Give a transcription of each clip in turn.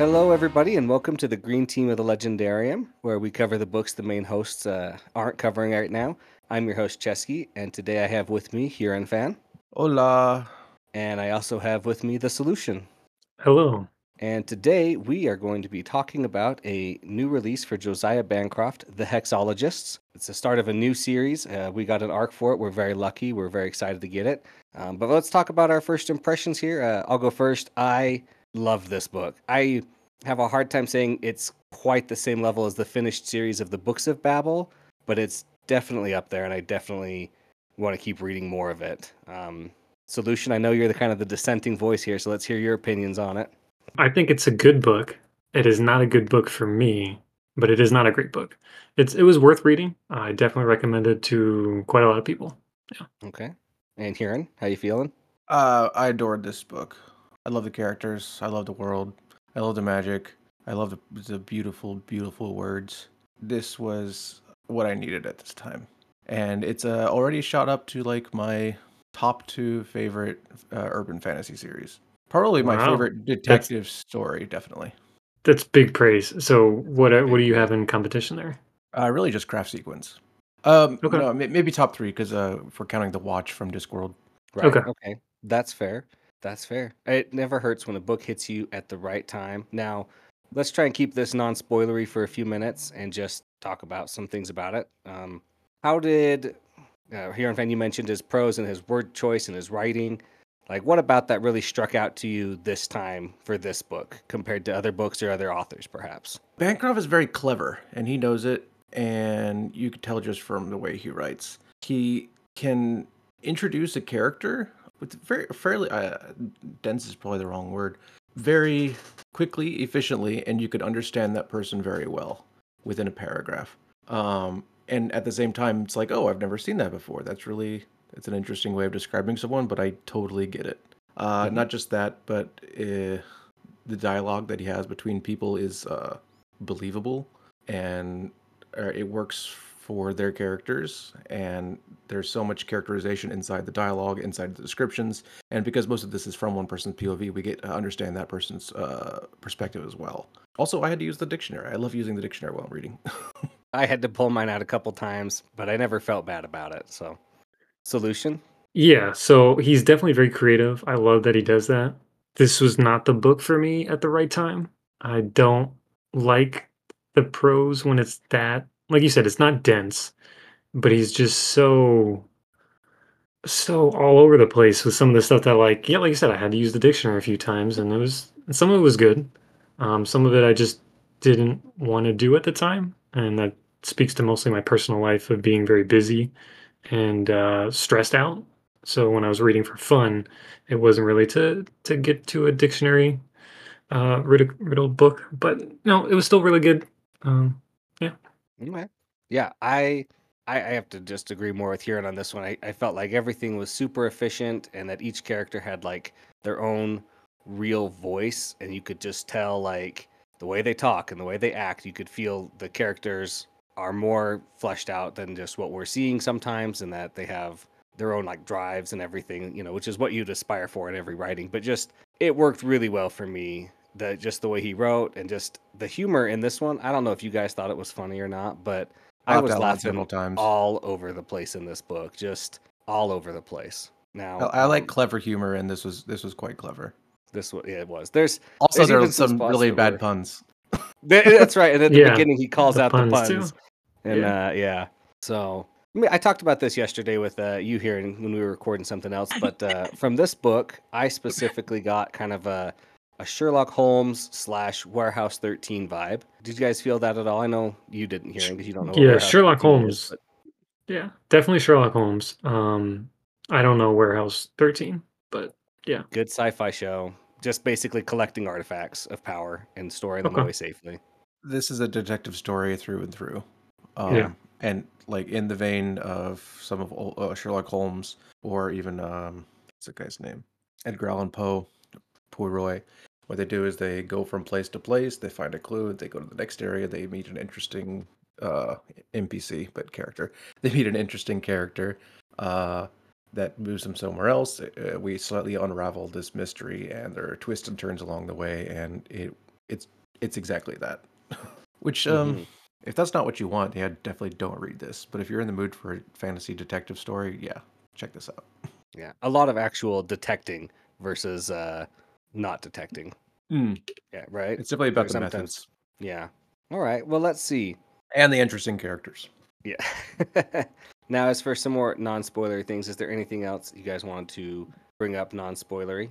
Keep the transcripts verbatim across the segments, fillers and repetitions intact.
Hello, everybody, and welcome to the Green Team of the Legendarium, where we cover the books the main hosts uh, aren't covering right now. I'm your host, Chesky, and today I have with me Huron Fan, Hola. and I also have with me The Solution. Hello. And today we are going to be talking about a new release for Josiah Bancroft, The Hexologists. It's the start of a new series. Uh, we got an arc for it. We're very lucky. We're very excited to get it. Um, but let's talk about our first impressions here. Uh, I'll go first. I love this book. I have a hard time saying it's quite the same level as the finished series of the Books of Babel, but it's definitely up there, and I definitely want to keep reading more of it. Um, Solution, I know you're the kind of the dissenting voice here, so let's hear your opinions on it. I think it's a good book. It is not a good book for me, but it is not a great book. It's it was worth reading. I definitely recommend it to quite a lot of people. Yeah. Okay. And Huron, how you feeling? Uh, I adored this book. I love the characters. I love the world. I love the magic. I love the, the beautiful, beautiful words. This was what I needed at this time. And it's uh, already shot up to like my top two favorite uh, urban fantasy series. Probably my Wow. favorite detective story, definitely. That's big praise. So what uh, what do you Big have in competition there? Uh, really just craft sequence. Um, Okay. no, may- maybe top three because uh, if we're counting the watch from Discworld. Right. Okay. Okay. That's fair. That's fair. It never hurts when a book hits you at the right time. Now, let's try and keep this non-spoilery for a few minutes and just talk about some things about it. Um, how did uh, Huron Fan, you mentioned his prose and his word choice and his writing. Like, what about that really struck out to you this time for this book compared to other books or other authors, perhaps? Bancroft is very clever, and he knows it, and you can tell just from the way he writes. He can introduce a character with very fairly uh, dense is probably the wrong word. Very quickly, efficiently, and you could understand that person very well within a paragraph. Um, and at the same time, it's like, oh, I've never seen that before. That's really it's an interesting way of describing someone, but I totally get it. Uh, Mhm. Not just that, but uh, the dialogue that he has between people is uh, believable, and uh, it works for their characters, and there's so much characterization inside the dialogue, inside the descriptions, and because most of this is from one person's P O V, we get to understand that person's uh, perspective as well. Also, I had to use the dictionary. I love using the dictionary while I'm reading. I had to pull mine out a couple times, but I never felt bad about it. So, Solution? Yeah, so he's definitely very creative. I love that he does that. This was not the book for me at the right time. I don't like the prose when it's that, like you said, it's not dense, but he's just so so all over the place with some of the stuff that, like, yeah, like you said, I had to use the dictionary a few times, and it was some of it was good. Um, some of it I just didn't want to do at the time, and that speaks to mostly my personal life of being very busy and uh, stressed out. So when I was reading for fun, it wasn't really to to get to a dictionary uh, riddle, riddled book, but no, it was still really good. Um, yeah. Okay. Yeah, I, I I have to just agree more with Huron on this one. I, I felt like everything was super efficient and that each character had like their own real voice, and you could just tell like the way they talk and the way they act, you could feel the characters are more fleshed out than just what we're seeing sometimes, and that they have their own like drives and everything, you know, which is what you'd aspire for in every writing. But just it worked really well for me, the just the way he wrote and just the humor in this one. I don't know if you guys thought it was funny or not, but I Laughed was out loud laughing several times. all over the place in this book, just all over the place. I, Now, I like um, clever humor, and this was this was quite clever. this was yeah, it was. There's Also, there's there even was some some spots really that bad were puns. Th- that's right. And at the Yeah, beginning, he calls the out the puns too. puns, and Yeah. uh, yeah. So I mean, I talked about this yesterday with uh, you here and when we were recording something else. But uh, from this book, I specifically got kind of a a Sherlock Holmes slash Warehouse thirteen vibe. Did you guys feel that at all? I know you didn't hear it because you don't know what Yeah, Warehouse Sherlock thirteen is, Holmes. but Yeah, definitely Sherlock Holmes. Um, I don't know Warehouse thirteen, but yeah. good sci-fi show. Just basically collecting artifacts of power and storing them Okay. away safely. This is a detective story through and through. Yeah. Um, and like in the vein of some of ol- uh, Sherlock Holmes, or even um, what's the guy's name? Edgar Allan Poe, Poirot. What they do is they go from place to place. They find a clue. They go to the next area. They meet an interesting uh, N P C, but character. They meet an interesting character uh, that moves them somewhere else. Uh, we slightly unravel this mystery, and there are twists and turns along the way, and it it's it's exactly that. Which, um, hmm if that's not what you want, yeah, definitely don't read this. But if you're in the mood for a fantasy detective story, yeah, check this out. Yeah, a lot of actual detecting versus uh, not detecting. Mm, Yeah, right. it's definitely about There's the sometimes. methods Yeah. All right. Well, let's see. and the interesting characters. Yeah. Now, as for some more non-spoilery things, is there anything else you guys want to bring up non-spoilery?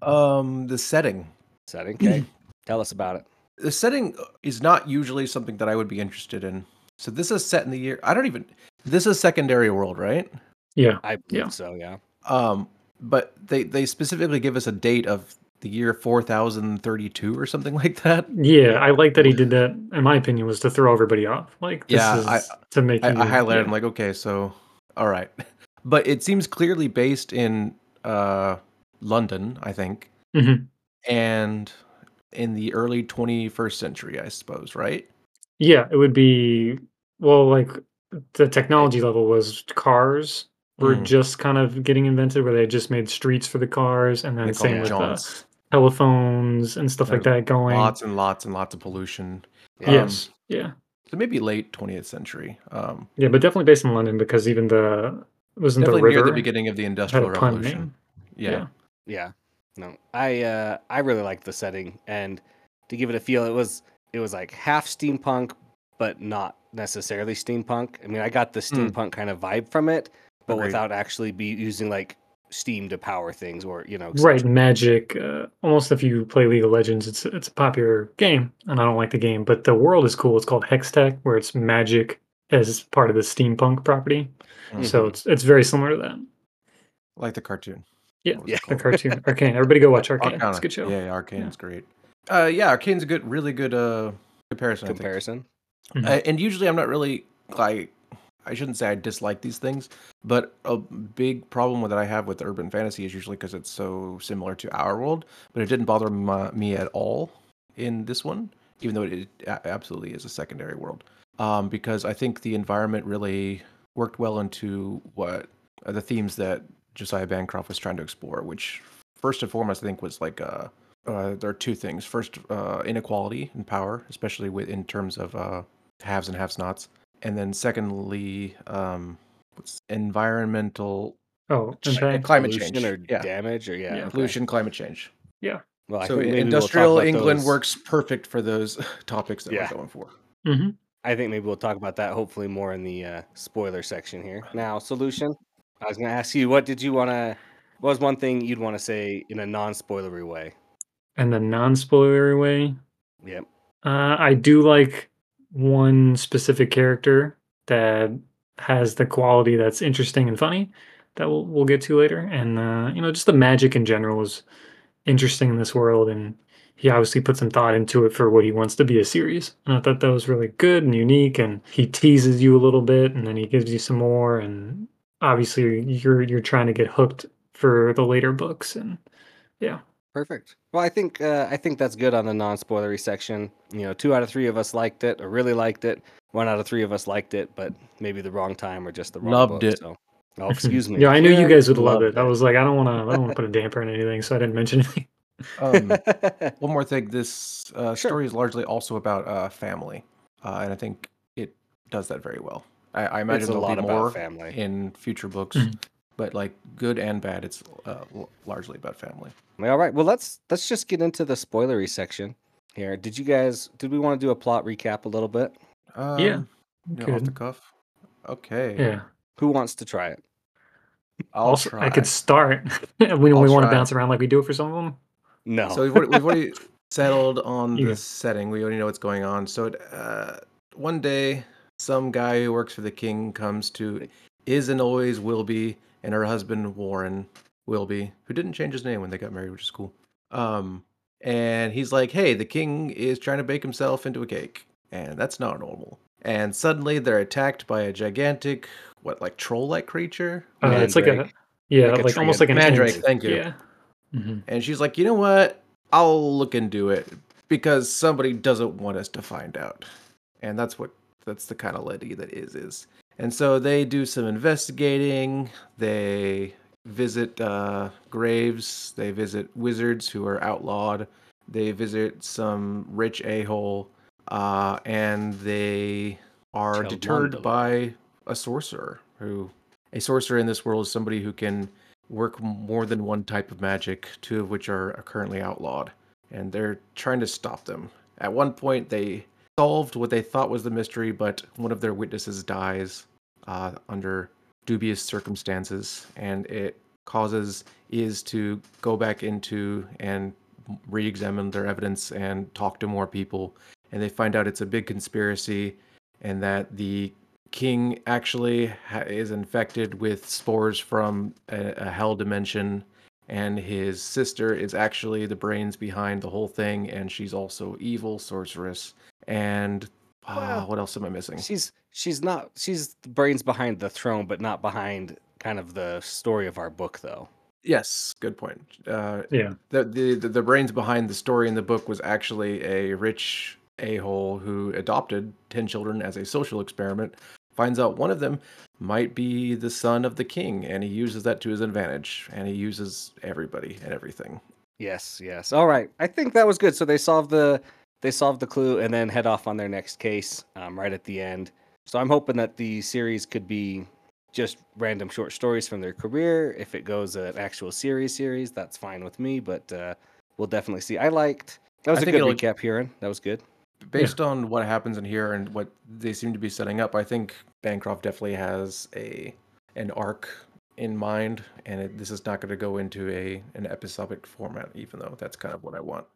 Um, the setting. Setting. Okay. Tell us about it. The setting is not usually something that I would be interested in. So this is set in the year. I don't even. This is secondary world, right? Yeah. I believe Yeah. so. Yeah. Um, but they they specifically give us a date of the year four thousand thirty-two or something like that. Yeah, I like that he did that. In my opinion, was to throw everybody off. Like this Yeah, I is to make I, I you. highlighted. Yeah. I'm like, okay, so all right, but it seems clearly based in uh London, I think, Mhm. and in the early twenty-first century, I suppose, right? Yeah, it would be well, like the Eh, technology level was cars were mm, just kind of getting invented, where they just made streets for the cars, and they then call same them Yeah. with uh, jaunts. telephones and stuff like There's that going. lots and lots and lots of pollution. Yeah. Um, Yes, yeah, so maybe late twentieth century. Um, yeah, but definitely based in London because even the wasn't the definitely near the river beginning of the had a Industrial pun Revolution. name. Yeah. Yeah. Yeah. No, I uh, I really liked the setting, and to give it a feel, it was it was like half steampunk, but not necessarily steampunk. I mean, I got the Mm, steampunk kind of vibe from it, but agreed. without actually be using like steam to power things or you know, Right, et cetera. Magic. Uh, almost if you play League of Legends, it's it's a popular game, and I don't like the game, but the world is cool. It's called Hextech, where it's magic as part of the steampunk property. Mm. So hmm it's it's very similar to that. Like the cartoon. Yeah, What was Yeah. it the called? cartoon Arcane. Everybody go watch Arcane. It's a Arcana. good show. Yeah, yeah, Yeah. Arcane's great. Uh, yeah, Arcane's a good, really good uh comparison, I think. Comparison. Mhm. Uh, and usually, I'm not really like, I shouldn't say I dislike these things, but a big problem with that I have with urban fantasy is usually because it's so similar to our world. But it didn't bother my, me at all in this one, even though it a- absolutely is a secondary world. Um, because I think the environment really worked well into what uh, the themes that Josiah Bancroft was trying to explore, which first and foremost, I think was like uh, uh, there are two things. First, uh, inequality in power, especially with in terms of uh, haves and have-nots, and then secondly, um, what's environmental Oh, ch- uh, impact. climate Pollution change. or Yeah, damage or yeah. Yeah. Okay. pollution, climate change. Yeah. Well, I So think i- maybe we'll talk industrial about England those. works perfect for those topics that we're Yeah. going for. hmm I think maybe we'll talk about that hopefully more in the uh, spoiler section here. Now, solution. I was going to ask you, what did you want to? What was one thing you'd want to say in a non-spoilery way? And the non-spoilery way, Yep. uh, I do like one specific character that has the quality that's interesting and funny that we'll we'll get to later. And uh, you know, just the magic in general is interesting in this world, and he obviously put some thought into it for what he wants to be a series. And I thought that was really good and unique. And he teases you a little bit, and then he gives you some more. And obviously, you're you're trying to get hooked for the later books. And yeah, Perfect. Well, I think uh, I think that's good on the non-spoilery section. You know, two out of three of us liked it or really liked it. One out of three of us liked it, but maybe the wrong time or just the wrong Loved book. it. So, oh, excuse me. yeah, I knew you Kieran guys would love loved it. I it. was like, I don't want to, I don't want to put a damper on anything, so I didn't mention anything. Um, one more thing. This uh, Sure. story is largely also about uh, family, uh, and I think it does that very well. I, I It's imagine a there'll be lot about more family. in future books, Mhm. but like good and bad, it's uh, l- largely about family. All right. Well, let's let's just get into the spoilery section here. Did you guys? Did we want to do a plot recap a little bit? Yeah, Um, you know, off the good. cuff. Okay, Yeah. Who wants to try it? I'll Also, I could try. start. we I'll we want to try. bounce around like we do it for some of them. No. So we've already, we've already settled on You the good? setting. We already know what's going on. So it, uh, one day, some guy who works for the king comes to is and always will be, and her husband Warren Wilby, who didn't change his name when they got married, which is cool. Um, and he's like, "Hey, the king is trying to bake himself into a cake, and that's not normal." And suddenly they're attacked by a gigantic, what, like troll-like creature? Uh, with- it's like Mandrake. a yeah, Like a like tree almost and like an Mandrake. ant. Thank you. Yeah. hmm And she's like, you know what? I'll look into it because somebody doesn't want us to find out. And that's what that's the kind of lady that is is. And so they do some investigating. They visit uh, graves. They visit wizards who are outlawed. They visit some rich a-hole, uh, and they are deterred Cholmondeley. by a sorcerer. Who a sorcerer in this world is somebody who can work more than one type of magic, two of which are currently outlawed, and they're trying to stop them. At one point, they solved what they thought was the mystery, but one of their witnesses dies uh, under dubious circumstances, and it causes Iz to go back into and re-examine their evidence and talk to more people, and they find out it's a big conspiracy, and that the king actually ha- is infected with spores from a, a hell dimension, and his sister is actually the brains behind the whole thing, and she's also evil sorceress. And uh, Well, what else am I missing? she's she's not she's the brains behind the throne, but not behind kind of the story of our book, though. Yes, good point. Uh, Yeah. the, the the the brains behind the story in the book was actually a rich a-hole who adopted ten children as a social experiment. Finds out one of them might be the son of the king, and he uses that to his advantage. And he uses everybody and everything. Yes, yes. All right. I think that was good. So they solved the they solved the clue and then head off on their next case um, right at the end. So I'm hoping that the series could be just random short stories from their career. If it goes an actual series series, that's fine with me. But uh, we'll definitely see. I liked that was I a think good it'll recap, Huron. That was good. based on what happens in here and what they seem to be setting up. I think Bancroft definitely has a an arc in mind, and it, this is not going to go into a an episodic format, even though that's kind of what I want.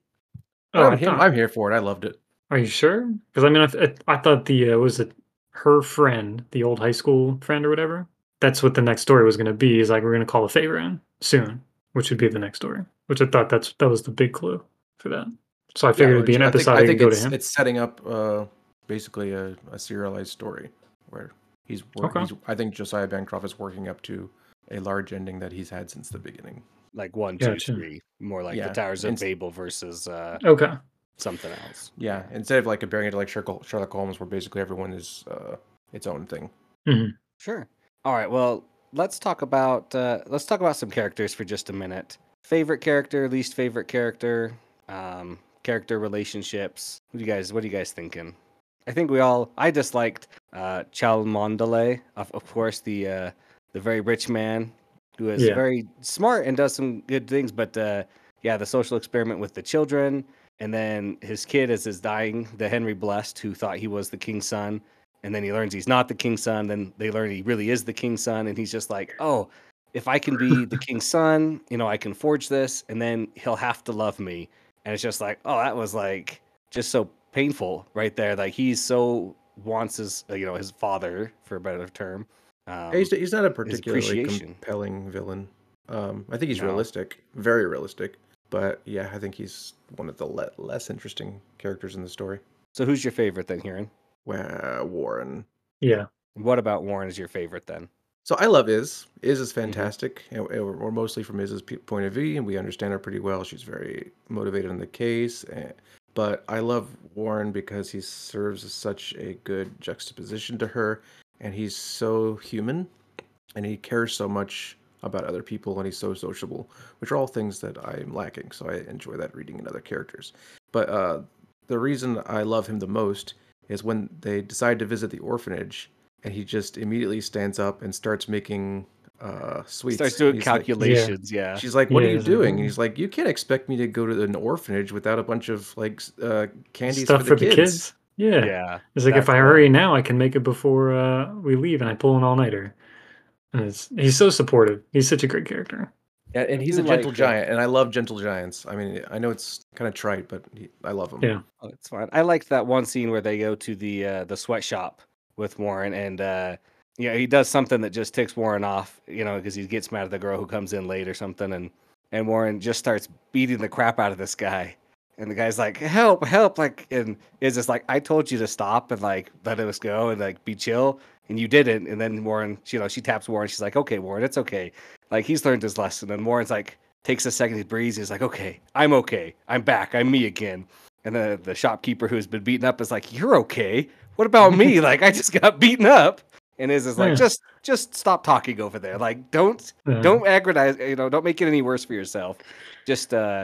But Oh, I'm I him. thought. I'm here for it. I loved it. Are you sure? Because I mean, I, th- I thought the uh, was it her friend, the old high school friend or whatever. That's what the next story was going to be. Is like we're going to call a favor in soon, which would be the next story. Which I thought that's that was the big clue for that. So I Yeah, figured or it'd be an I think episode I and think go to it's him. it's setting up uh, basically a, a serialized story where he's work, Okay. he's. I think Josiah Bancroft is working up to a large ending that he's had since the beginning. Like one, two, Gotcha. three. More like the Yeah, Towers of and Babel versus uh, Okay. something else. yeah, instead of like comparing it to like Sherlock Sherlock Holmes, where basically everyone is uh, its own thing. hmm Sure. All right. Well, let's talk about uh, let's talk about some characters for just a minute. Favorite character, least favorite character, um, character relationships. What do you guys? What are you guys thinking? I think we all. I disliked uh, Cholmondeley, of, of course, the uh, the very rich man who is Yeah. very smart and does some good things. But uh, yeah, the social experiment with the children, and then his kid as is dying, the Henry Blessed, who thought he was the king's son, and then he learns he's not the king's son. Then they learn he really is the king's son, and he's just like, oh, if I can be the king's son, you know, I can forge this, and then he'll have to love me. And it's just like, oh, that was like just so painful right there. Like he's so wants his, uh, you know, his father, for a better term. Um, Yeah, he's, he's not a his particularly appreciation. compelling villain. Um, I think he's No. realistic, very realistic. But yeah, I think he's one of the le- less interesting characters in the story. So who's your favorite then, Huron? Well, Warren. Yeah. What about Warren is your favorite then? So I love Iz. Iz is Mm-hmm. fantastic, and and we're we're mostly from Iz's p- point of view, and we understand her pretty well. She's very motivated in the case, and, but I love Warren because he serves as such a good juxtaposition to her, and he's so human, and he cares so much about other people, and he's so sociable, which are all things that I'm lacking. So I enjoy that reading in other characters. But uh, the reason I love him the most is when they decide to visit the orphanage, and he just immediately stands up and starts making uh, sweets. Starts doing He's like- calculations, yeah. She's like, "What Yeah, are you he's like, doing?" "Oh." And he's like, "You can't expect me to go to an orphanage without a bunch of like s- uh, candies Stuff for the kids." Yeah. Yeah. It's like if that's I the- hurry now, I can make it before uh, we leave, and I pull an all nighter. And it's, he's so supportive. He's such a great character. Yeah, and I he's do a gentle like it. giant, and I love gentle giants. I mean, I know it's kind of trite, but he, I love him. Yeah. Oh, it's fine. I liked that one scene where they go to the uh, the sweatshop with Warren, and uh, yeah, he does something that just ticks Warren off, you know, because he gets mad at the girl who comes in late or something, and and Warren just starts beating the crap out of this guy, and the guy's like, "Help, help!" Like, and is just like, "I told you to stop and like let us go and like be chill, and you didn't." And then Warren, you know, she taps Warren. She's like, "Okay, Warren, it's okay." Like he's learned his lesson, and Warren's like takes a second, he breathes, he's like, "Okay, I'm okay, I'm back, I'm me again." And the the shopkeeper who's been beaten up is like, "You're okay? What about me? Like I just got beaten up." And Iz is like, Yeah. "Just just stop talking over there. Like don't Yeah. don't aggradize, you know, don't make it any worse for yourself. Just uh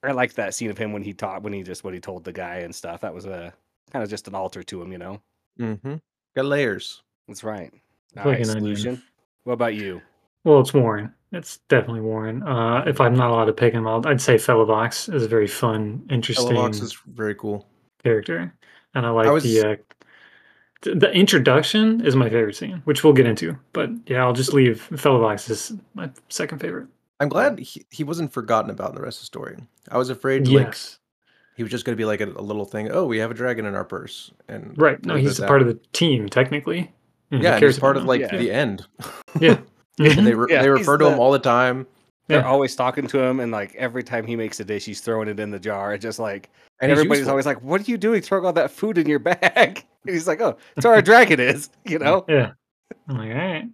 I liked that scene of him when he taught when he just what he told the guy and stuff. That was a kind of just an altar to him, you know. Mm-hmm. Got layers. That's right. It's All like right, an onion. solution. What about you? Well, it's Warren. It's definitely Warren. Uh, if I'm not allowed to pick him, I'll, I'd say Fellovox is a very fun, Hellovox interesting is very cool. character, and I I like was the uh, th- the introduction is my favorite scene, which we'll get into. But yeah, I'll just leave Fellovox as my second favorite. I'm glad he, he wasn't forgotten about in the rest of the story. I was afraid like Yes, he was just going to be like a, a little thing. Oh, we have a dragon in our purse, and right. No, leave it he's at a part that. of the team technically. And Yeah, he and he's cares part about of them. like Yeah. the end. Yeah. And Mhm. they re- Yeah, they he's refer to him the- all the time, They're Yeah. always talking to him, and like every time he makes a dish, he's throwing it in the jar. It's just like and he's everybody's useful. always like, "What are you doing throwing all that food in your bag?" And he's like, "Oh, it's where our dragon is," you know. Yeah. I'm like, all right.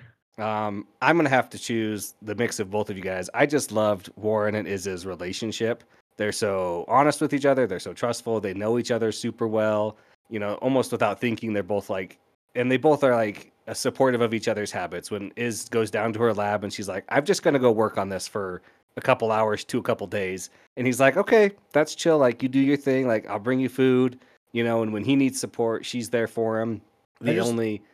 Um, I'm gonna have to choose the mix of both of you guys. I just loved Warren and Iz's relationship. They're so honest with each other. They're so trustful. They know each other super well. You know, almost without thinking, they're both like, and they both are like uh, supportive of each other's habits. When Iz goes down to her lab and she's like, "I'm just gonna go work on this for a couple hours to a couple days," and he's like, "Okay, that's chill. Like, you do your thing. Like, I'll bring you food." You know, and when he needs support, she's there for him. I The just- only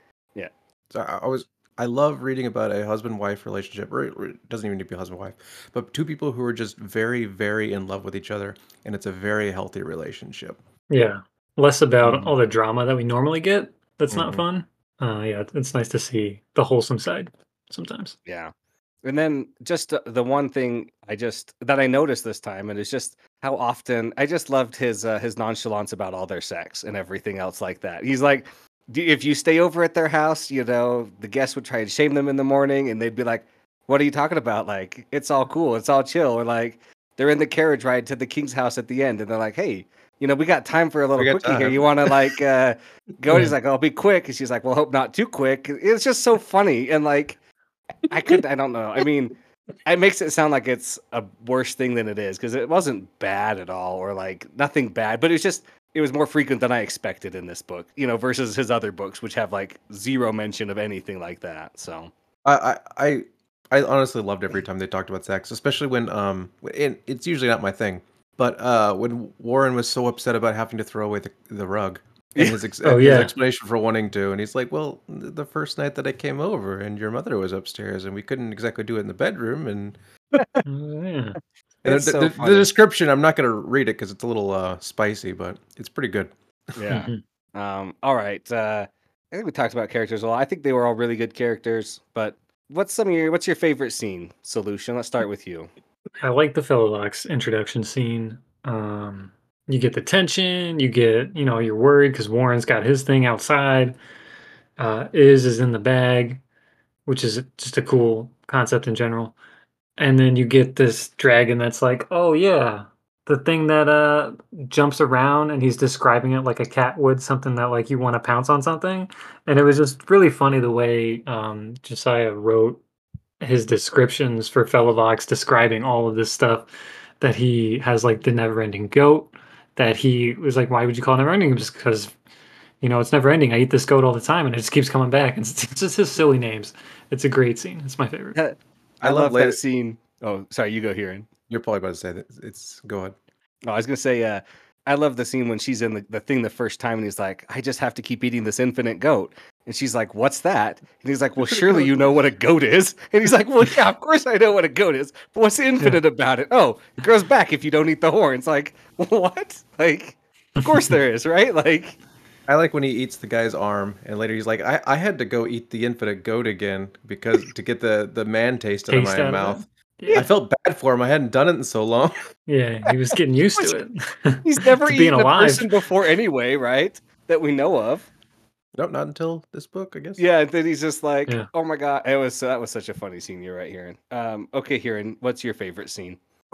So I I was I love reading about a husband-wife relationship, or or it doesn't even need to be husband-wife, but two people who are just very, very in love with each other, and it's a very healthy relationship. Yeah. Less about Mhm. all the drama that we normally get. That's not Mhm. fun. Uh, yeah, it's nice to see the wholesome side sometimes. Yeah. And then just uh, the one thing I just that I noticed this time, and it's just how often I just loved his uh, his nonchalance about all their sex and everything else like that. He's like, "D- if you stay over at their house, you know, the guests would try to shame them in the morning, and they'd be like, "What are you talking about? Like, it's all cool, it's all chill." Or like, they're in the carriage ride to the king's house at the end, and they're like, "Hey, you know, we got time for a little We got quickie here. time." You want to like uh, go?" And he's Yeah. like, "I'll be quick," and she's like, "Well, hope not too quick." It's just so funny and like. I could I don't know. I mean, it makes it sound like it's a worse thing than it is because it wasn't bad at all or like nothing bad, but it was just it was more frequent than I expected in this book, you know, versus his other books which have like zero mention of anything like that. So, I I I I honestly loved every time they talked about sex, especially when um and it's usually not my thing, but uh when Warren was so upset about having to throw away the, the rug and Yeah. his ex- Oh, his yeah. explanation for wanting to, and he's like, "Well, th- the first night that I came over and your mother was upstairs and we couldn't exactly do it in the bedroom and Oh, yeah. and It's the, so the, the funny. description, I'm not going to read it because it's a little uh, spicy, but it's pretty good." Yeah. Mhm. Um all right. Uh I think we talked about characters a lot. I think they were all really good characters, but what's some of your what's your favorite scene? Solution. Let's start with you. I like the Fellovox introduction scene. Um, you get the tension, you get, you know, you're worried because Warren's got his thing outside. Uh, Iz is in the bag, which is just a cool concept in general. And then you get this dragon that's like, oh yeah, the thing that uh jumps around and he's describing it like a cat would, something that like you want to pounce on something. And it was just really funny the way um Josiah wrote his descriptions for Fellovox describing all of this stuff that he has like the never ending goat that he was like, why would you call it never ending? Just because you know it's never ending. I eat this goat all the time and it just keeps coming back. And it's, it's just his silly names. It's a great scene. It's my favorite. I, I love love later. that scene. Oh, sorry, you go here. And You're probably about to say that. It's go ahead. Oh, I was gonna say, uh, I love the scene when she's in the, the thing the first time, and he's like, "I just have to keep eating this infinite goat," and she's like, "What's that?" And he's like, "Well, Infinite surely goat. you know what a goat is." And he's like, "Well, yeah, of course I know what a goat is, but what's infinite about it? Oh, it grows back if you don't eat the horns." Like, what? Like, of course there is, right? Like, I like when he eats the guy's arm, and later he's like, "I, I had to go eat the infinite goat again because to get the, the man taste out of Taste my out of mouth." it. Yeah. I felt bad for him. I hadn't done it in so long. Yeah, he was getting used was- to it. he's never to being eaten a alive. person before anyway, right? That we know of. Nope, not until this book, I guess. Yeah, and then he's just like, Yeah. "Oh my god!" It was that was such a funny scene. You're right, Hiran. Um, okay, Hiran, what's your favorite scene?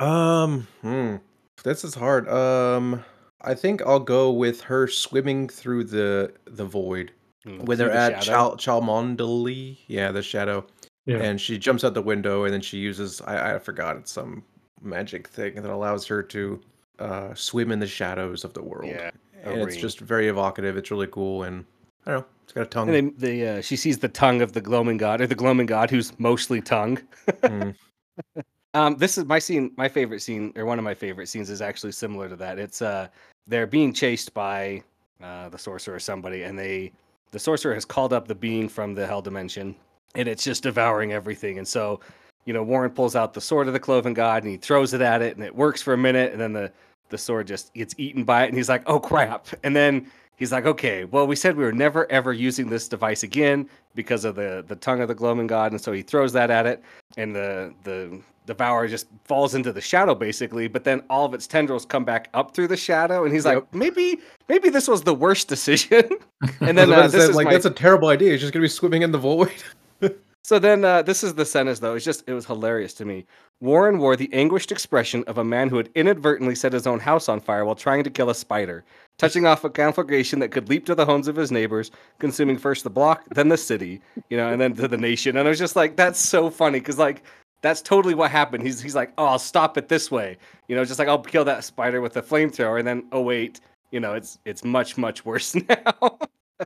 Um, hmm. This is hard. Um, I think I'll go with her swimming through the the void Mm, when through they're the at shadow? Chal Chalmondali. Yeah, the shadow. Yeah. And she jumps out the window, and then she uses I, I forgot it's some magic thing that allows her to uh swim in the shadows of the world. Yeah, a And it's ring. just very evocative. It's really cool, and I don't know. It's got a tongue. And they, they uh, she sees the tongue of the gloaming god, or the gloaming god who's mostly tongue. Mm. Um, this is my scene. My favorite scene, or one of my favorite scenes, is actually similar to that. It's uh, they're being chased by uh, the sorcerer or somebody, and they the sorcerer has called up the being from the hell dimension, and it's just devouring everything. And so, you know, Warren pulls out the sword of the Cloven God, and he throws it at it, and it works for a minute, and then the the sword just gets eaten by it, and he's like, "Oh crap!" And then he's like, "Okay, well, we said we were never ever using this device again because of the the tongue of the Gloaming God," and so he throws that at it, and the the Devourer just falls into the shadow basically, but then all of its tendrils come back up through the shadow, and he's Yep. like, maybe maybe this was the worst decision. And I was then about uh, to this say, is like my that's a terrible idea. He's just gonna be swimming in the void. so then uh, this is the sentence though. It's just it was hilarious to me. Warren wore the anguished expression of a man who had inadvertently set his own house on fire while trying to kill a spider, touching off a conflagration that could leap to the homes of his neighbors, consuming first the block, then the city, you know, and then to the nation. And I was just like, that's so funny because like that's totally what happened. He's he's like, oh, I'll stop it this way, you know, just like I'll kill that spider with a flamethrower, and then oh wait, you know, it's it's much much worse now.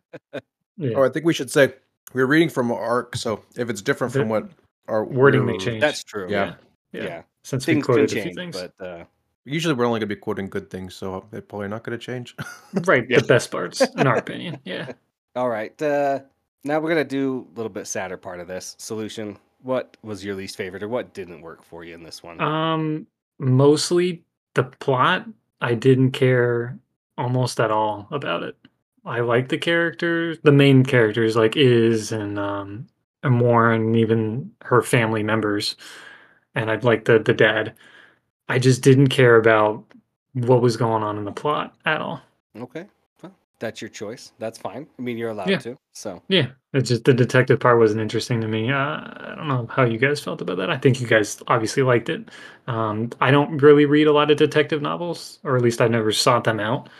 Yeah. Oh, I think we should say we're reading from ARC, so if it's different The from what our wording may we're- change. That's true. Yeah. Yeah. Yeah. Since we Things can quoted a few change, things. but uh, Usually we're only going to be quoting good things, so they're probably not going to change. Right, Yeah. the best parts, in our opinion. Yeah. all right. Uh, now we're gonna do a little bit sadder part of this solution. What was your least favorite, or what didn't work for you in this one? Um, mostly the plot. I didn't care almost at all about it. I like the characters, the main characters like Iz and um and Warren, and even her family members, and I'd like the the dad. I just didn't care about what was going on in the plot at all. Okay, well, that's your choice. That's fine. I mean, you're allowed Yeah. to. So Yeah, it's just the detective part wasn't interesting to me. Uh, I don't know how you guys felt about that. I think you guys obviously liked it. Um, I don't really read a lot of detective novels, or at least I never sought them out.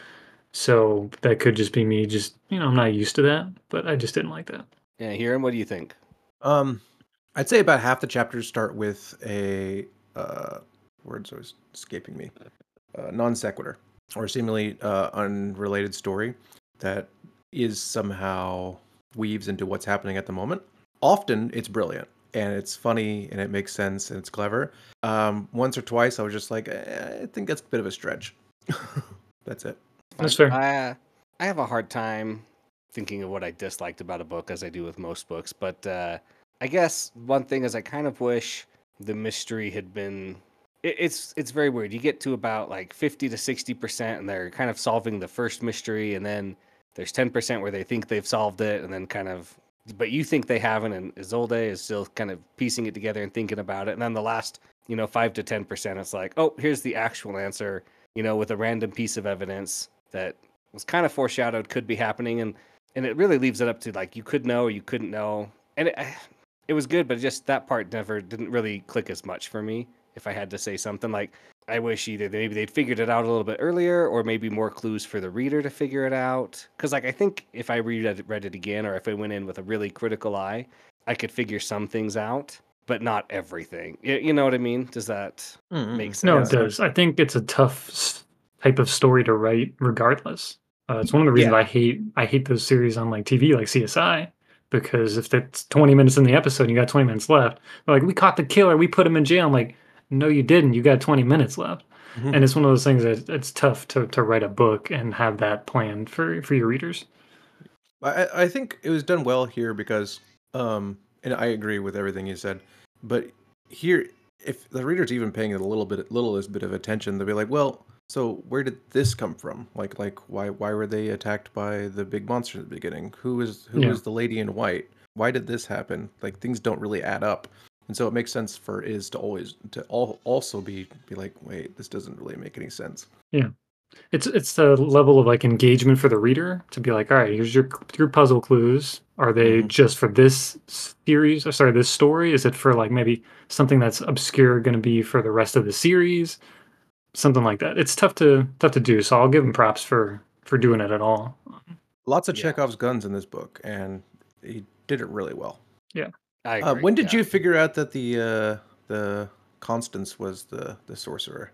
So that could just be me. Just you know, I'm not used to that, but I just didn't like that. yeah, Hiram, what do you think? um, I'd say about half the chapters start with a uh, words are escaping me, uh, non sequitur or seemingly uh, unrelated story that is somehow weaves into what's happening at the moment. Often it's brilliant and it's funny and it makes sense and it's clever. Um, once or twice I was just like, eh, I think that's a bit of a stretch. That's it. That's Fine. fair. I, uh, I have a hard time thinking of what I disliked about a book, as I do with most books. But uh, I guess one thing is I kind of wish the mystery had been. It, it's it's very weird. You get to about like fifty to sixty percent, and they're kind of solving the first mystery, and then there's ten percent where they think they've solved it, and then kind of. But you think they haven't, and Isolde is still kind of piecing it together and thinking about it. And then the last, you know, five to ten percent, it's like, oh, here's the actual answer, you know, with a random piece of evidence that was kind of foreshadowed could be happening, and and it really leaves it up to like you could know or you couldn't know, and it it was good, but just that part never didn't really click as much for me. If I had to say something, like I wish either maybe they'd figured it out a little bit earlier, or maybe more clues for the reader to figure it out. Because like I think if I read it, read it again, or if I went in with a really critical eye, I could figure some things out, but not everything. You, you know what I mean? Does that Mm-mm. make sense? No, it does. I think it's a tough s- type of story to write, regardless. Uh, it's one of the reasons Yeah. I hate I hate those series on like T V, like C S I, because if it's twenty minutes in the episode, and you got twenty minutes left. They're like, we caught the killer, we put him in jail. I'm like, no, you didn't. You got twenty minutes left, Mhm. and it's one of those things that it's tough to to write a book and have that planned for for your readers. I, I think it was done well here because, um, and I agree with everything you said, but here, if the reader's even paying it a little bit, littlest bit of attention, they'll be like, well, so where did this come from? Like, like why, why were they attacked by the big monster at the beginning? Who is, who Yeah. was the lady in white? Why did this happen? Like, things don't really add up, and so it makes sense for Iz to always to all also be be like, wait, this doesn't really make any sense. It's it's the level of like engagement for the reader to be like, all right, here's your your puzzle clues. Are they Mhm. just for this series? Or sorry, this story? Is it for like maybe something that's obscure going to be for the rest of the series? Something like that. It's tough to tough to do. So I'll give him props for for doing it at all. Lots of Yeah. Chekhov's guns in this book, and he did it really well. I Uh, agree. when did yeah. you figure out that the uh, the Constance was the the sorcerer?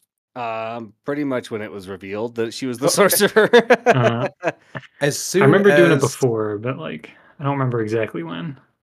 Um, pretty much when it was revealed that she was the Okay. sorcerer. Uh, As soon I remember doing it as before, but like I don't remember exactly when.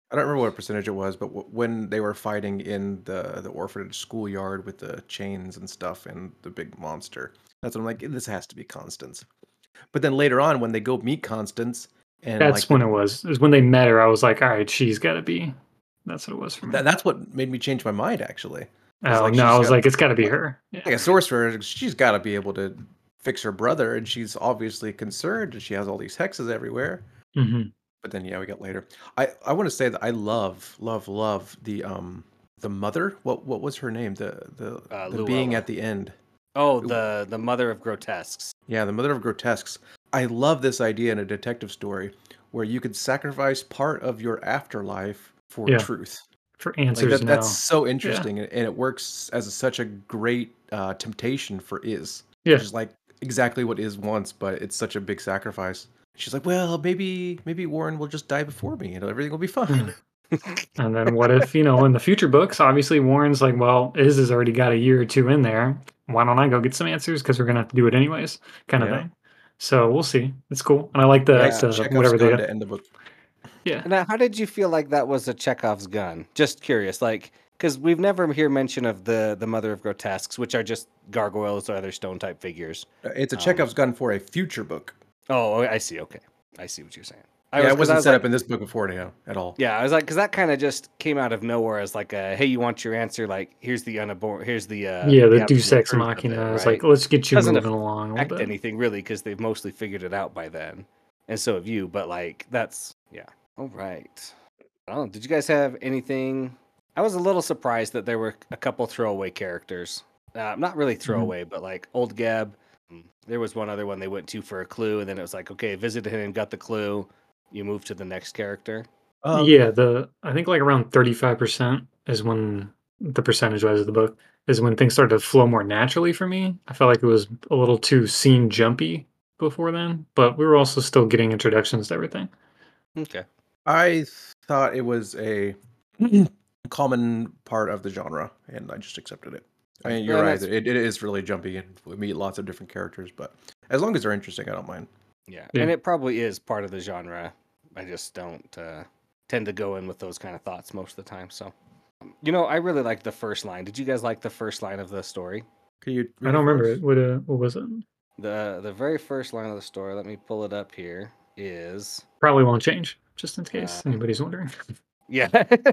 I don't remember what percentage it was, but w- when they were fighting in the the orphanage schoolyard with the chains and stuff and the big monster, that's when I'm like, this has to be Constance. But then later on, when they go meet Constance and That's like when the it was. Is when they met her. I was like, all right, she's got to be. That's what it was for me. that, that's what made me change my mind actually, because Oh like no, I she's was got like, it's got to be like, her. like Yeah. a sorcerer, she's got to be able to fix her brother, and she's obviously concerned, and she has all these hexes everywhere. hmm But then yeah, we get later. I I want to say that I love love love the um the mother. What what was her name? The the Uh, the being at Luella. the end. Oh, Ooh, the the mother of grotesques. yeah, the mother of grotesques. I love this idea in a detective story where you could sacrifice part of your afterlife for Yeah. truth. For Like answers that that's now. so Yeah. interesting, and, and it works as a, such a great uh, temptation for Iz, which Yeah. is like exactly what Iz wants, but it's such a big sacrifice. She's like, well, maybe maybe Warren will just die before me, and everything will be fine. Mm. And then what if, you know, in the future books, obviously Warren's like, well, Iz has already got a year or two in there. Why don't I go get some answers? Because we're gonna have to do it anyways, kind of Yeah, thing. So we'll see. It's cool. And I like the nice Yeah. the Chekhov's whatever they gun got. to end the book. Yeah. Now, how did you feel like that was a Chekhov's gun? Just curious, like, because we've never hear mention of the the mother of grotesques, which are just gargoyles or other stone type figures. Uh, It's a Um, Chekhov's gun for a future book. oh, I see. Okay, I see what you're saying. I Yeah, was it because I wasn't was set like, up in this book before anyhow at all. yeah, I was like, because that kind of just came out of nowhere as like a, hey, you want your answer? Like, here's the unabor, here's the uh Yeah, the the Deus absolute Ex truth of it, Machina is like, right? let's get you Doesn't moving along a affect little bit. anything really because they've mostly figured it out by then, and so have you. But like, that's yeah. All right. Oh, did you guys have anything? I was a little surprised that there were a couple throwaway characters. Uh, not really Mhm. throwaway, but like Old Geb. mm, There was one other one they went to for a clue, and then it was like, okay, visited him, got the clue. You move to the next character. Um, Yeah, the I think like around thirty-five percent is when the percentage wise of the book is when things started to flow more naturally for me. I felt like it was a little too scene jumpy before then, but we were also still getting introductions to everything. Okay. I thought it was a common part of the genre, and I just accepted it. I mean, you're And right. that's It, it is really jumpy, and we meet lots of different characters. But as long as they're interesting, I don't mind. yeah, Yeah. and it probably is part of the genre. I just don't uh, tend to go in with those kind of thoughts most of the time. So, you know, I really like the first line. Did you guys like the first line of the story? Can you I read it don't for remember us? it. What uh, what was it? The the very first line of the story. Let me pull it up here. Is Probably won't change, just in case um, anybody's wondering. yeah,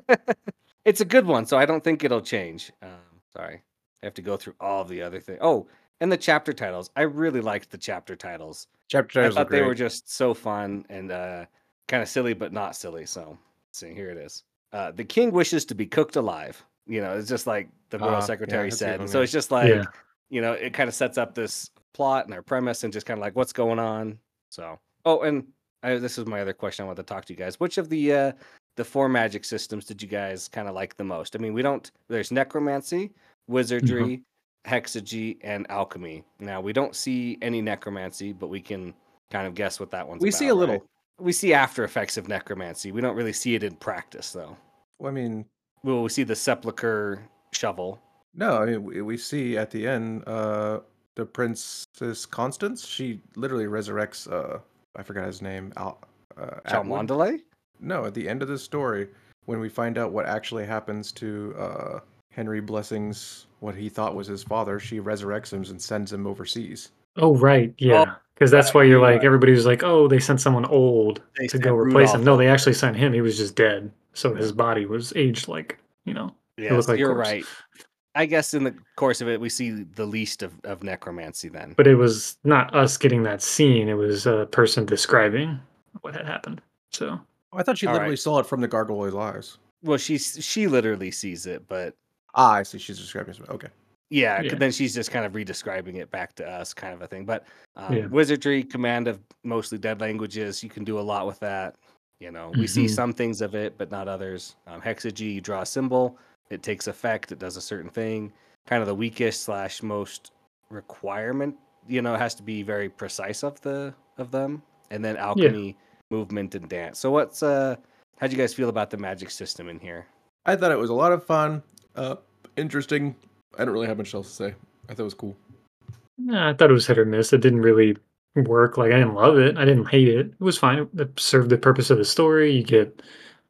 it's a good one, so I don't think it'll change. Um, sorry, I have to go through all the other things. Oh, and the chapter titles. I really liked the chapter titles. Chapter I titles are thought they were great. just so fun and uh, kind of silly, but not silly. So, let's see, here it is. Uh, the king wishes to be cooked alive. You know, it's just like the royal Uh, yeah, secretary that's a good said. And one. so Yeah. it's just Yeah. like, you know, it kind of sets up this plot and our premise and just kind of like what's going on. So, oh, and I, this is my other question I want to talk to you guys. Which of the uh, the four magic systems did you guys kind of like the most? I mean, we don't. There's necromancy, Mhm. wizardry, hexagy, and alchemy. Now we don't see any necromancy, but we can kind of guess what that one's We see about, a right? little. We see after effects of necromancy. We don't really see it in practice, though. I mean, Well, we see the sepulcher shovel. no. I mean, we, we see at the end, uh, the Princess Constance. She literally resurrects. Uh, I forgot his name. Al, uh, Atwood. Chalmondale? No, at the end of the story, when we find out what actually happens to uh, Henry Blessing's, what he thought was his father, she resurrects him and sends him overseas. Oh, right. Oh, Yeah. Because that's right. why you're You're like, right. everybody was like, oh, they sent someone old They to go sent replace him. Rudolph No, over. they actually sent him. He was just dead. So Yeah. his body was aged like, you know, it looked Yes, like you're corpse. right. I guess in the course of it, we see the least of, of necromancy then. But it was not us getting that scene. It was a person describing what had happened. So, I thought she All literally right. saw it from the gargoyle's eyes. Well, she she literally sees it, but Ah, I see. She's describing it. Okay. yeah, 'cause yeah. then she's just kind of redescribing it back to us, kind of a thing. But um, Yeah. wizardry, command of mostly dead languages, you can do a lot with that. You know, we see Mhm. some things of it, but not others. Um, hexagy, you draw a symbol, it takes effect, it does a certain thing. Kind of the weakest slash most requirement. You know, it has to be very precise of the of them. And then Yeah. alchemy, movement, and dance. So what's uh, how'd you guys feel about the magic system in here? I thought it was a lot of fun, uh, interesting. I don't really have much else to say. I thought it was cool. Yeah, I thought it was hit or miss. It didn't really work. Like, I didn't love it. I didn't hate it. It was fine. It served the purpose of the story. You get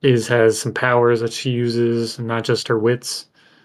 is has some powers that she uses, and not just her wits.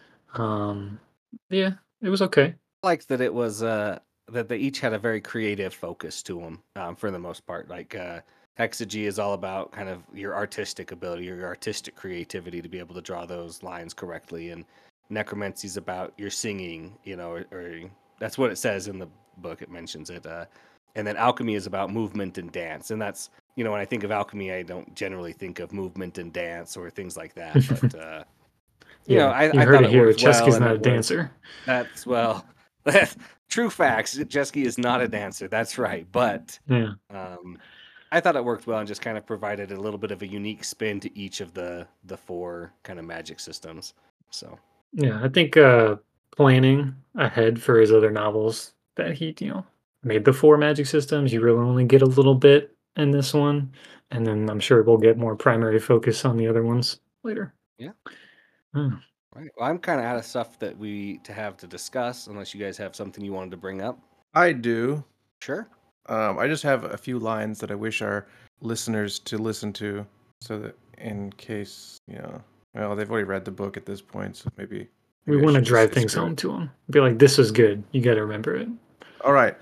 Um, yeah, it was okay. I liked that it was uh that they each had a very creative focus to them, um, for the most part. Like uh, Hexagy is all about kind of your artistic ability, your artistic creativity to be able to draw those lines correctly, and Necromancy is about your singing, you know, or, or that's what it says in the book. It mentions it, uh, and then Alchemy is about movement and dance, and that's, you know, when I think of alchemy, I don't generally think of movement and dance or things like that, but. Uh, you know, Yeah, I, you I heard thought it it here. worked well, Chesky's and not it a was dancer. that's well, that's true facts. Jesky is not a dancer. That's right, but Yeah. um, I thought it worked well and just kind of provided a little bit of a unique spin to each of the the four kind of magic systems. So Yeah, I think uh planning ahead for his other novels that he, you know, made the four magic systems, you really only get a little bit in this one. And then I'm sure we'll get more primary focus on the other ones later. yeah, Hmm. right. Well, I'm kind of out of stuff that we to have to discuss, unless you guys have something you wanted to bring up. I do. Sure. Um, I just have a few lines that I wish our listeners to listen to, so that in case, you know, well, they've already read the book at this point, so maybe We maybe I want to should just drive say things screw home it. to him. Be like, this was good. You got to remember it. All right.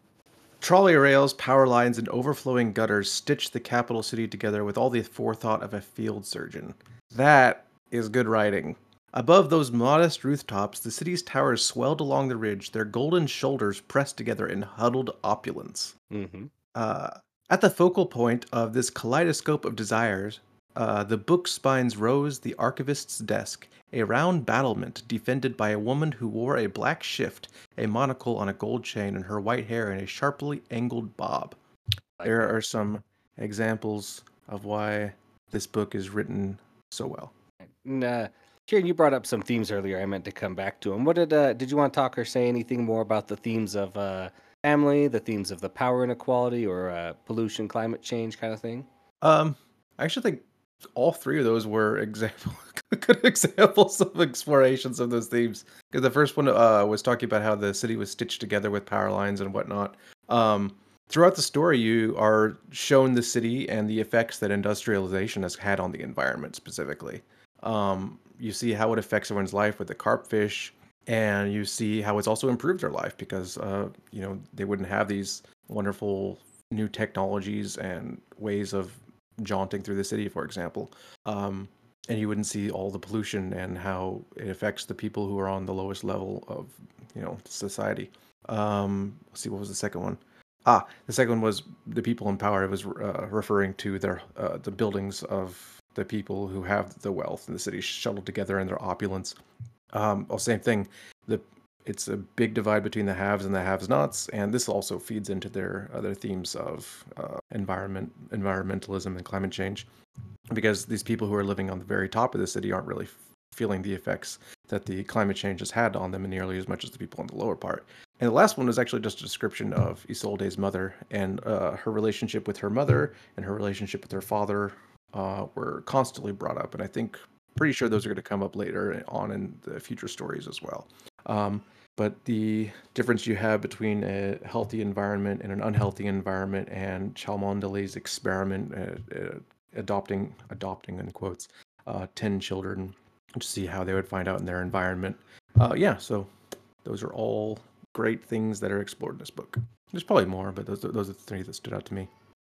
Trolley rails, power lines, and overflowing gutters stitch the capital city together with all the forethought of a field surgeon. That is good writing. Above those modest rooftops, the city's towers swelled along the ridge, their golden shoulders pressed together in huddled opulence. Mm-hmm. Uh, at the focal point of this kaleidoscope of desires, uh, the book spines rose the archivist's desk, a round battlement defended by a woman who wore a black shift, a monocle on a gold chain, and her white hair in a sharply angled bob. Like There that. are some examples of why this book is written so well. And, uh, Kieran, you brought up some themes earlier. I meant to come back to them. What did uh, did you want to talk or say anything more about the themes of uh, family, the themes of the power inequality, or uh, pollution, climate change kind of thing? Um, I actually think all three of those were example good examples of explorations of those themes. Because the first one uh, was talking about how the city was stitched together with power lines and whatnot. Um, throughout the story, you are shown the city and the effects that industrialization has had on the environment specifically. Um, you see how it affects everyone's life with the carp fish, and you see how it's also improved their life because uh, you know they wouldn't have these wonderful new technologies and ways of jaunting through the city, for example. Um, and you wouldn't see all the pollution and how it affects the people who are on the lowest level of, you know, society. Um, let's see, what was the second one? Ah, the second one was the people in power. It was uh, referring to their uh, the buildings of the people who have the wealth in the city shuttled together in their opulence. Um, well, same thing. The it's a big divide between the haves and the have-nots, and this also feeds into their other themes of uh, environment, environmentalism, and climate change, because these people who are living on the very top of the city aren't really f- feeling the effects that the climate change has had on them nearly as much as the people on the lower part. And the last one was actually just a description of Isolde's mother and uh, her relationship with her mother and her relationship with her father uh, were constantly brought up, and I think pretty sure those are going to come up later on in the future stories as well. Um, but the difference you have between a healthy environment and an unhealthy environment, and Cholmondeley's experiment uh, uh, adopting adopting in quotes uh, ten children to see how they would find out in their environment. Uh, yeah, so those are all great things that are explored in this book. There's probably more, but those those are the three that stood out to me.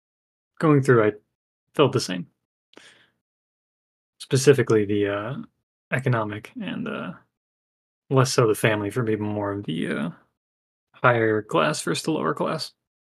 Going through, I felt the same. Specifically, the uh, economic and uh, less so the family for me, more of the uh, higher class versus the lower class.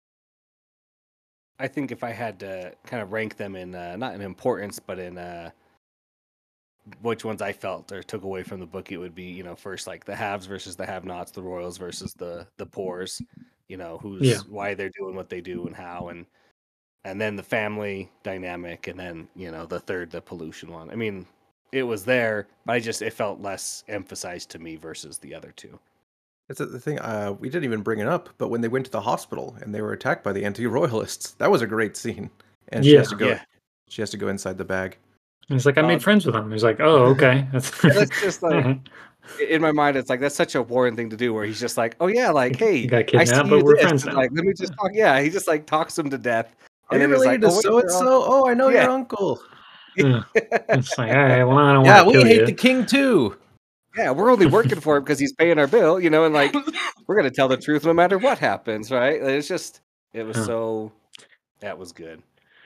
I think if I had to kind of rank them in uh, not in importance, but in uh, which ones I felt or took away from the book, it would be, you know, first like the haves versus the have-nots, the royals versus the the poors, you know, Yeah. who's why they're doing what they do and how, and and then the family dynamic, and then, you know, the third, the pollution one. I mean, it was there, but I just it felt less emphasized to me versus the other two. That's the thing. Uh, we didn't even bring it up, but when they went to the hospital and they were attacked by the anti-royalists, that was a great scene. And she Yeah. has to go. Yeah. She has to go inside the bag. And he's like, I Uh, made friends with him. He's like, oh, okay. That's, And that's just like in my mind, it's like that's such a Warren thing to do, where he's just like, "Oh yeah, like you hey, got I see kidnapped, you but we're this, friends and, now. like let me just talk." Yeah, he just like talks him to death, Are and you then he's like, related to "Oh wait, so and they're all-" so? Oh, I know yeah, your uncle. Yeah. It's like, all right, well, I don't Yeah, want to we kill hate you. the king too. Yeah, we're only working for him because he's paying our bill, you know, and like we're gonna tell the truth no matter what happens, right? Like, it's just it was Yeah. so that was good.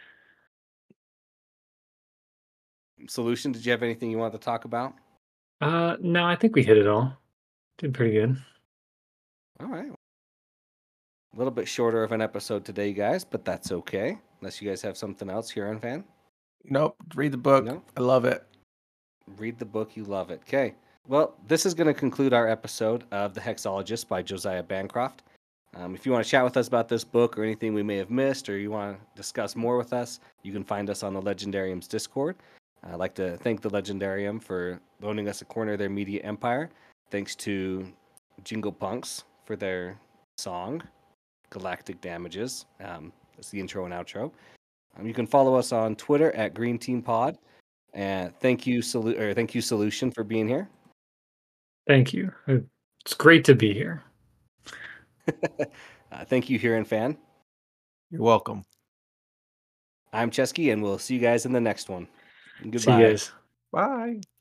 Solution, did you have anything you wanted to talk about? Uh, no, I think we hit it all. Did pretty good. All right. A little bit shorter of an episode today, guys, but that's okay. Unless you guys have something else here on Fan. Nope. Read the book. No? I love it. Read the book, you love it. Okay. Well, this is going to conclude our episode of The Hexologist by Josiah Bancroft. Um, if you want to chat with us about this book or anything we may have missed, or you want to discuss more with us, you can find us on the Legendarium's Discord. I'd like to thank the Legendarium for loaning us a corner of their media empire. Thanks to Jingle Punks for their song, Galactic Damages. Um, that's the intro and outro. Um, you can follow us on Twitter at Green Team Pod. And thank you, Solu- or thank you, Solution, for being here. Thank you. It's great to be here. uh, thank you, Huron Fan. You're welcome. I'm Chesky, and we'll see you guys in the next one. Goodbye. See you guys. Bye.